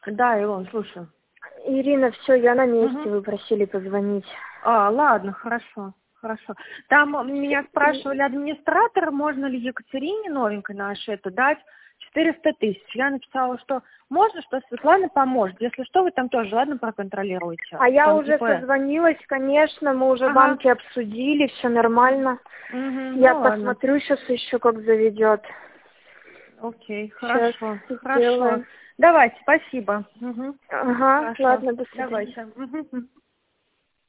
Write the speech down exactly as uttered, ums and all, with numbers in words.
Да, Илон, слушаю. Ирина, все, я на месте, Мгм. вы просили позвонить. А, ладно, хорошо, хорошо. Там меня спрашивали администратор, можно ли Екатерине новенькой нашей это дать четыреста тысяч. Я написала, что можно, что Светлана поможет. Если что, вы там тоже, ладно, проконтролируйте. А я Там уже типа... созвонилась, конечно, мы уже Ага. банки обсудили, все нормально. Угу, Я ну ладно. посмотрю сейчас еще, как заведет. Окей, Сейчас хорошо, хорошо. сделаем. Давайте, спасибо. Угу. Ага, Хорошо, ладно, до свидания. давайте. Мгм.